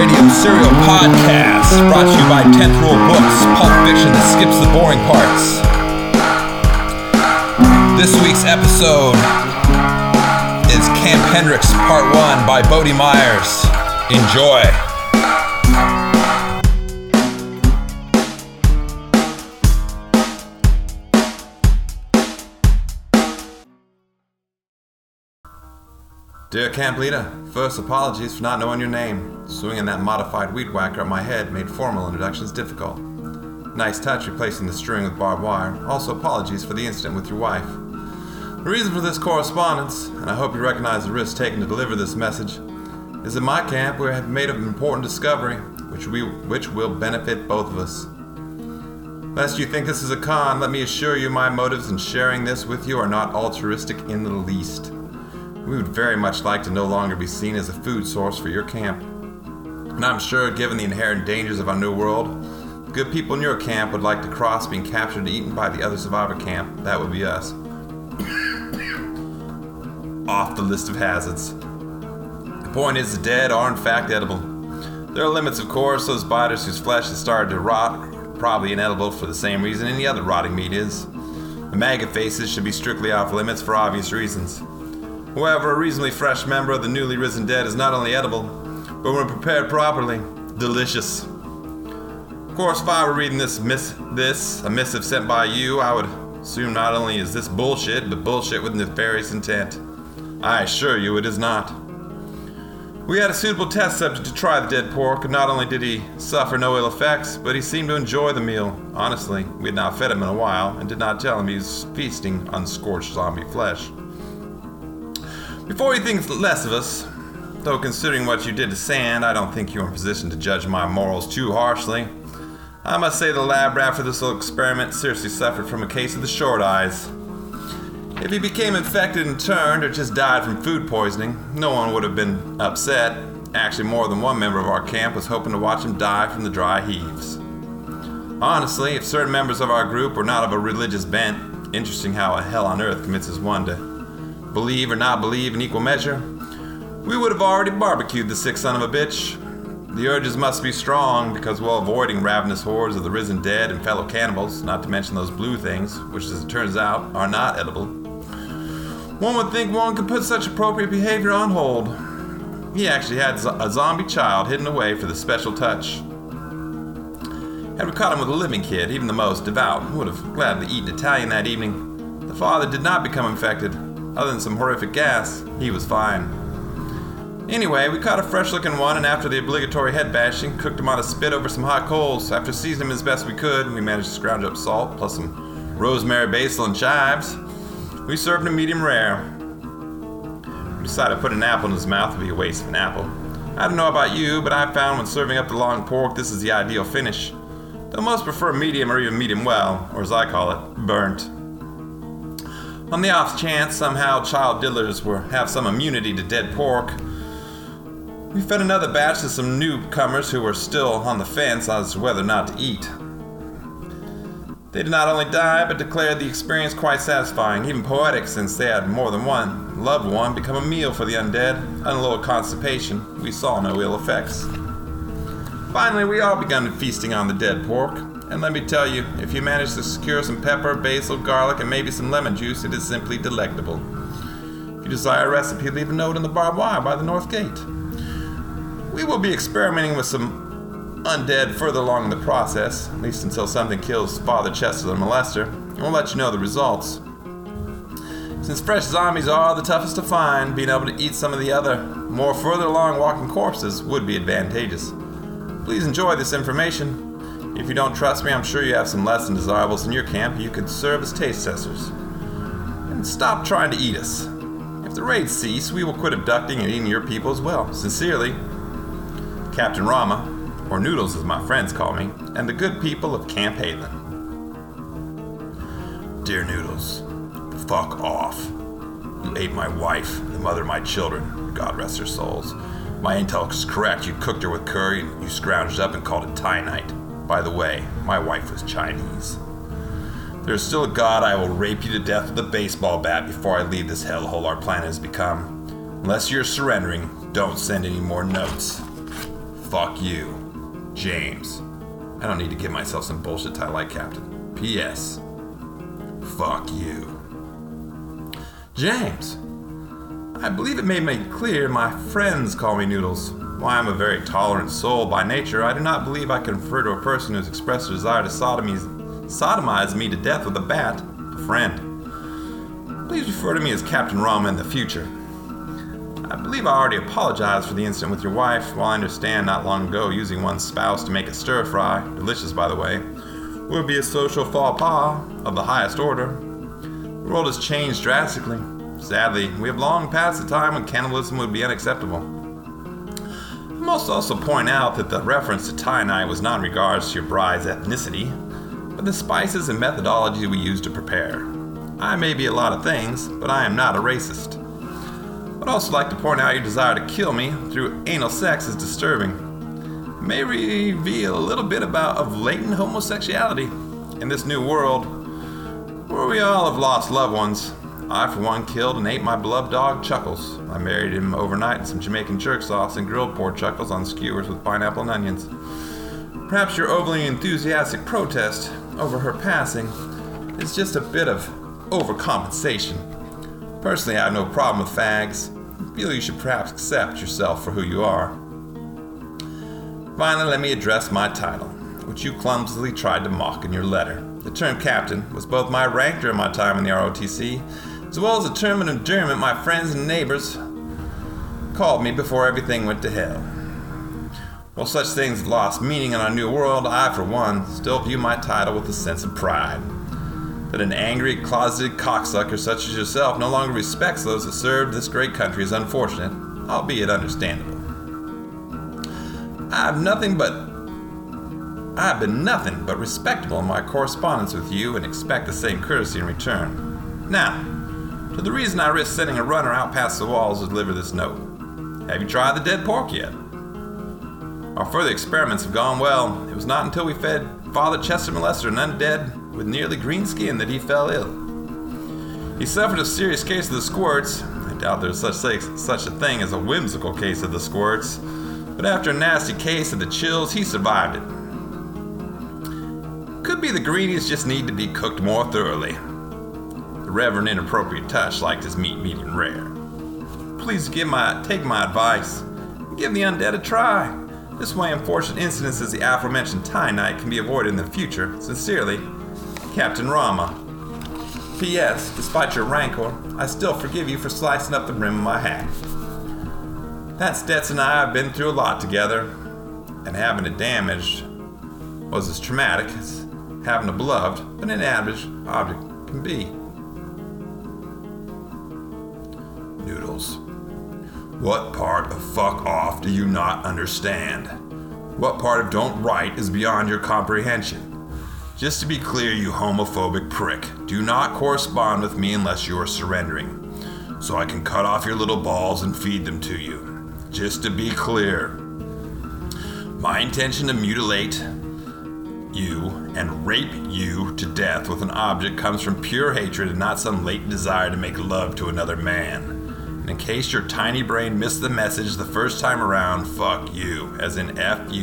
Radio Serial Podcast, brought to you by 10th Rule Books, pulp fiction that skips the boring parts. This week's episode is Camp Hendricks Part 1 by Bodie Myers. Enjoy. Dear Camp Leader, first apologies for not knowing your name. Swinging that modified weed whacker at my head made formal introductions difficult. Nice touch replacing the string with barbed wire. Also apologies for the incident with your wife. The reason for this correspondence, and I hope you recognize the risk taken to deliver this message, is that my camp we have made an important discovery, which will benefit both of us. Lest you think this is a con, let me assure you my motives in sharing this with you are not altruistic in the least. We would very much like to no longer be seen as a food source for your camp. And I'm sure, given the inherent dangers of our new world, the good people in your camp would like to cross being captured and eaten by the other survivor camp. That would be us. Off the list of hazards. The point is, the dead are in fact edible. There are limits, of course. Those biters whose flesh has started to rot are probably inedible for the same reason any other rotting meat is. The maggot faces should be strictly off limits for obvious reasons. However, a reasonably fresh member of the newly risen dead is not only edible, but when prepared properly, delicious. Of course, if I were reading a missive sent by you, I would assume not only is this bullshit, but bullshit with nefarious intent. I assure you it is not. We had a suitable test subject to try the dead pork, and not only did he suffer no ill effects, but he seemed to enjoy the meal. Honestly, we had not fed him in a while, and did not tell him he was feasting on scorched zombie flesh. Before you think less of us, though considering what you did to Sand, I don't think you're in position to judge my morals too harshly. I must say the lab rat for this little experiment seriously suffered from a case of the short eyes. If he became infected and turned, or just died from food poisoning, no one would have been upset. Actually, more than one member of our camp was hoping to watch him die from the dry heaves. Honestly, if certain members of our group were not of a religious bent, interesting how a hell on earth convinces one to believe or not believe in equal measure, we would have already barbecued the sick son of a bitch. The urges must be strong, because while avoiding ravenous hordes of the risen dead and fellow cannibals, not to mention those blue things, which as it turns out, are not edible, one would think one could put such appropriate behavior on hold. He actually had a zombie child hidden away for the special touch. Had we caught him with a living kid, even the most devout would have gladly eaten Italian that evening. The father did not become infected. Other than some horrific gas, he was fine. Anyway, we caught a fresh-looking one, and after the obligatory head bashing, cooked him on a spit over some hot coals. After seasoning him as best we could, we managed to scrounge up salt, plus some rosemary, basil, and chives. We served him medium rare. We decided to put an apple in his mouth would be a waste of an apple. I don't know about you, but I found when serving up the long pork, this is the ideal finish. Though most prefer medium or even medium well, or as I call it, burnt. On the off chance somehow child diddlers have some immunity to dead pork, we fed another batch to some newcomers who were still on the fence as to whether or not to eat. They did not only die, but declared the experience quite satisfying, even poetic, since they had more than one loved one become a meal for the undead. And a little constipation, we saw no ill effects. Finally, we all begun feasting on the dead pork. And let me tell you, if you manage to secure some pepper, basil, garlic, and maybe some lemon juice, it is simply delectable. If you desire a recipe, leave a note on the barbed wire by the north gate. We will be experimenting with some undead further along in the process, at least until something kills Father Chester the molester, and we'll let you know the results. Since fresh zombies are the toughest to find, being able to eat some of the other, more further along walking corpses would be advantageous. Please enjoy this information. If you don't trust me, I'm sure you have some less than desirables in your camp you could serve as taste testers. And stop trying to eat us. If the raids cease, we will quit abducting and eating your people as well. Sincerely, Captain Rama, or Noodles as my friends call me, and the good people of Camp Haven. Dear Noodles, fuck off. You ate my wife, the mother of my children, God rest their souls. My intel is correct, you cooked her with curry and you scrounged up and called it Thai night. By the way, my wife was Chinese. There's still a God, I will rape you to death with a baseball bat before I leave this hellhole our planet has become. Unless you're surrendering, don't send any more notes. Fuck you. James. I don't need to give myself some bullshit title like Captain. P.S. Fuck you. James. I believe it may make clear my friends call me Noodles. While I'm a very tolerant soul by nature, I do not believe I can refer to a person who has expressed a desire to sodomize me to death with a bat, a friend. Please refer to me as Captain Rama in the future. I believe I already apologized for the incident with your wife. While I understand not long ago using one's spouse to make a stir-fry, delicious by the way, would be a social faux pas of the highest order. The world has changed drastically. Sadly, we have long passed the time when cannibalism would be unacceptable. I must also point out that the reference to Thai night was not in regards to your bride's ethnicity, but the spices and methodology we use to prepare. I may be a lot of things, but I am not a racist. I'd also like to point out your desire to kill me through anal sex is disturbing. It may reveal a little bit of latent homosexuality in this new world, where we all have lost loved ones. I, for one, killed and ate my beloved dog, Chuckles. I married him overnight in some Jamaican jerk sauce and grilled poor Chuckles on skewers with pineapple and onions. Perhaps your overly enthusiastic protest over her passing is just a bit of overcompensation. Personally, I have no problem with fags. I feel you should perhaps accept yourself for who you are. Finally, let me address my title, which you clumsily tried to mock in your letter. The term captain was both my rank during my time in the ROTC, as well as a term of endearment my friends and neighbors called me before everything went to hell. While such things have lost meaning in our new world, I, for one, still view my title with a sense of pride. That an angry, closeted cocksucker such as yourself no longer respects those that served this great country is unfortunate, albeit understandable. I have been nothing but respectable in my correspondence with you and expect the same courtesy in return. Now, to the reason I risked sending a runner out past the walls to deliver this note. Have you tried the dead pork yet? Our further experiments have gone well. It was not until we fed Father Chester Molester, an undead with nearly green skin, that he fell ill. He suffered a serious case of the squirts. I doubt there's such a thing as a whimsical case of the squirts, but after a nasty case of the chills, he survived it. Could be the greenies just need to be cooked more thoroughly. The Reverend Inappropriate Touch liked his meat medium rare. Please take my advice and give the undead a try. This way unfortunate incidents as the aforementioned Thai night can be avoided in the future. Sincerely, Captain Rama. P.S. Despite your rancor, I still forgive you for slicing up the rim of my hat. That Stetson and I have been through a lot together, and having it damaged was as traumatic as having a beloved but inanimate object can be. Noodles. What part of fuck off do you not understand? What part of don't write is beyond your comprehension? Just to be clear, you homophobic prick, do not correspond with me unless you are surrendering, so I can cut off your little balls and feed them to you. Just to be clear, my intention to mutilate you and rape you to death with an object comes from pure hatred and not some latent desire to make love to another man. And in case your tiny brain missed the message the first time around, fuck you, as in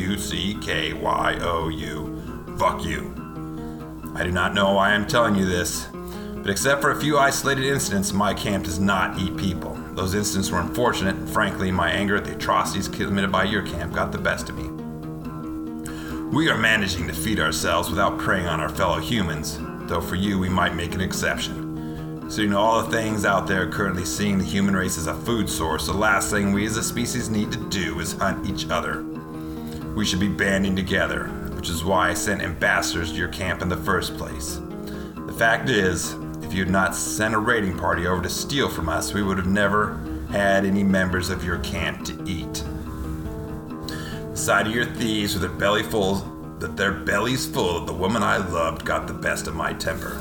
F-U-C-K-Y-O-U. Fuck you. I do not know why I'm telling you this, but except for a few isolated incidents, my camp does not eat people. Those incidents were unfortunate, and frankly, my anger at the atrocities committed by your camp got the best of me. We are managing to feed ourselves without preying on our fellow humans, though for you we might make an exception. So you know all the things out there currently seeing the human race as a food source, the last thing we as a species need to do is hunt each other. We should be banding together, which is why I sent ambassadors to your camp in the first place. The fact is, if you had not sent a raiding party over to steal from us, we would have never had any members of your camp to eat. The sight of your thieves with their bellies full of the woman I loved got the best of my temper.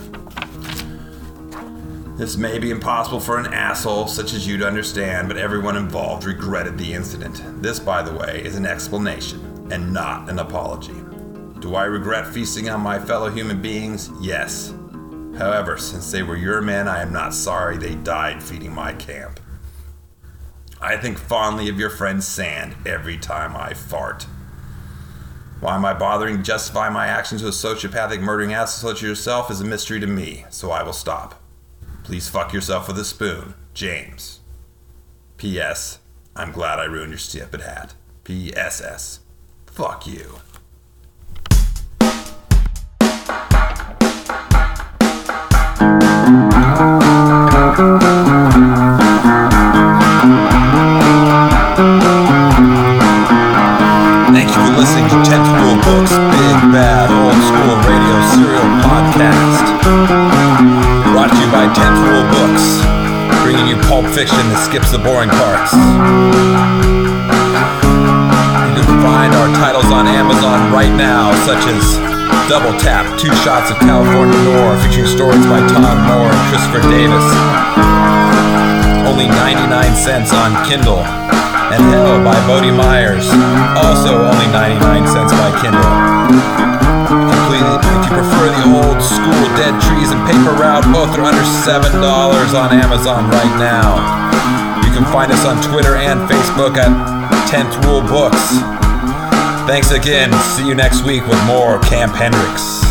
This may be impossible for an asshole such as you to understand, but everyone involved regretted the incident. This, by the way, is an explanation and not an apology. Do I regret feasting on my fellow human beings? Yes. However, since they were your men, I am not sorry they died feeding my camp. I think fondly of your friend Sand every time I fart. Why am I bothering to justify my actions with a sociopathic murdering asshole such as yourself is a mystery to me, so I will stop. Please fuck yourself with a spoon, James. P.S. I'm glad I ruined your stupid hat. P.S.S. Fuck you. Thank you for listening to 10th Rule Books' Big Bad Old School Radio Serial Podcast. Brought to you by 10th Rule Books, bringing you pulp fiction that skips the boring parts. You can find our titles on Amazon right now, such as Double Tap, 2 Shots of California Noir, featuring stories by Todd Moore and Christopher Davis. Only 99 cents on Kindle. And Hell by Bodie Myers, also only 99 cents by Kindle. If you prefer the old school Dead Trees and Paper Route, both are under $7 on Amazon right now. You can find us on Twitter and Facebook at 10th Rule Books. Thanks again. See you next week with more Camp Hendrix.